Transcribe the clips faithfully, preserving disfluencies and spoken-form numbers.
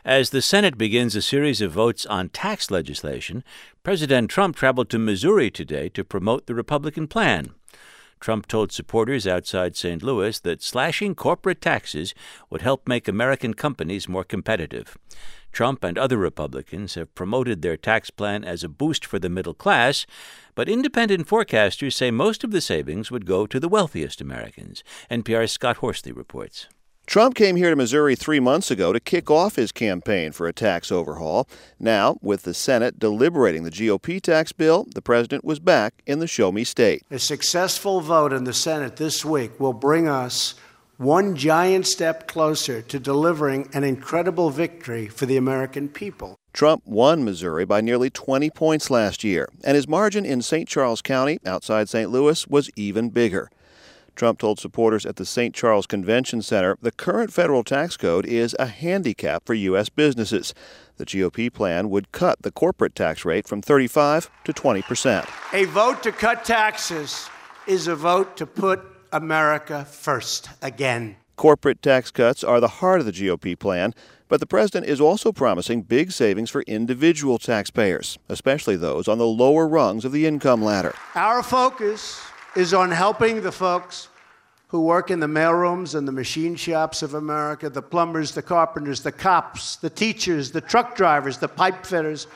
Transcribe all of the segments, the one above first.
As the Senate begins a series of votes on tax legislation, President Trump traveled to Missouri today to promote the Republican plan. Trump told supporters outside Saint Louis that slashing corporate taxes would help make American companies more competitive. Trump and other Republicans have promoted their tax plan as a boost for the middle class, but independent forecasters say most of the savings would go to the wealthiest Americans. N P R's Scott Horsley reports. Trump came here to Missouri three months ago to kick off his campaign for a tax overhaul. Now, with the Senate deliberating the G O P tax bill, the president was back in the Show Me state. A successful vote in the Senate this week will bring us one giant step closer to delivering an incredible victory for the American people. Trump won Missouri by nearly twenty points last year, and his margin in Saint Charles County, outside Saint Louis, was even bigger. Trump told supporters at the Saint Charles Convention Center the current federal tax code is a handicap for U S businesses. The G O P plan would cut the corporate tax rate from thirty-five to twenty percent. A vote to cut taxes is a vote to put America first again. Corporate tax cuts are the heart of the G O P plan, but the president is also promising big savings for individual taxpayers, especially those on the lower rungs of the income ladder. Our focus is on helping the folks who work in the mailrooms and the machine shops of America, the plumbers, the carpenters, the cops, the teachers, the truck drivers, the pipe fitters,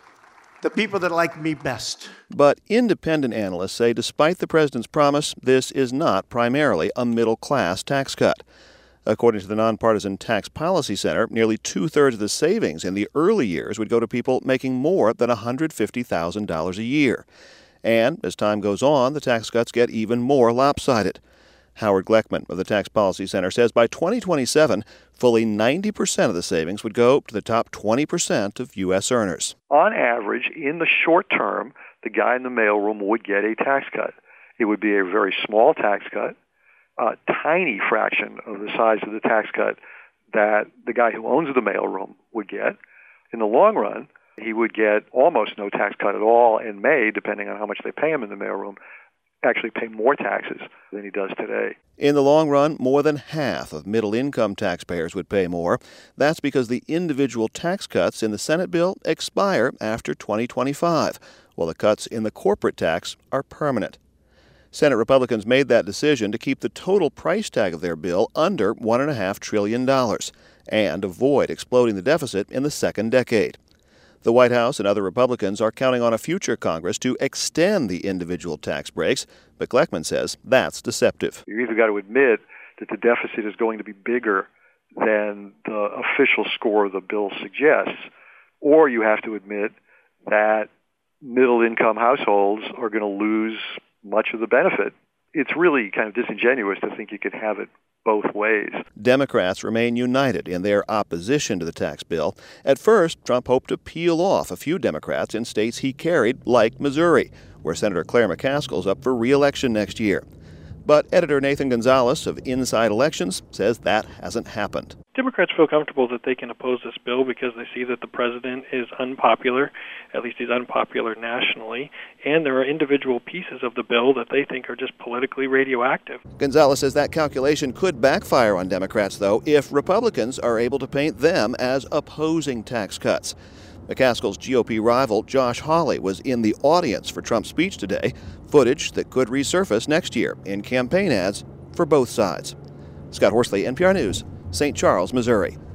the people that like me best. But independent analysts say despite the president's promise, this is not primarily a middle-class tax cut. According to the Nonpartisan Tax Policy Center, nearly two-thirds of the savings in the early years would go to people making more than one hundred fifty thousand dollars a year. And as time goes on, the tax cuts get even more lopsided. Howard Gleckman of the Tax Policy Center says by twenty twenty-seven, fully ninety percent of the savings would go to the top twenty percent of U S earners. On average, in the short term, the guy in the mailroom would get a tax cut. It would be a very small tax cut, a tiny fraction of the size of the tax cut that the guy who owns the mailroom would get. In the long run, he would get almost no tax cut at all and may, depending on how much they pay him in the mailroom, actually pay more taxes than he does today. In the long run, more than half of middle-income taxpayers would pay more. That's because the individual tax cuts in the Senate bill expire after twenty twenty-five, while the cuts in the corporate tax are permanent. Senate Republicans made that decision to keep the total price tag of their bill under one point five trillion dollars and avoid exploding the deficit in the second decade. The White House and other Republicans are counting on a future Congress to extend the individual tax breaks, but Gleckman says that's deceptive. You either got to admit that the deficit is going to be bigger than the official score of the bill suggests, or you have to admit that middle-income households are going to lose much of the benefit. It's really kind of disingenuous to think you could have it both ways. Democrats remain united in their opposition to the tax bill. At first, Trump hoped to peel off a few Democrats in states he carried, like Missouri, where Senator Claire McCaskill's up for re-election next year. But editor Nathan Gonzalez of Inside Elections says that hasn't happened. Democrats feel comfortable that they can oppose this bill because they see that the president is unpopular, at least he's unpopular nationally, and there are individual pieces of the bill that they think are just politically radioactive. Gonzalez says that calculation could backfire on Democrats, though, if Republicans are able to paint them as opposing tax cuts. McCaskill's G O P rival, Josh Hawley, was in the audience for Trump's speech today, footage that could resurface next year in campaign ads for both sides. Scott Horsley, N P R News, Saint Charles, Missouri.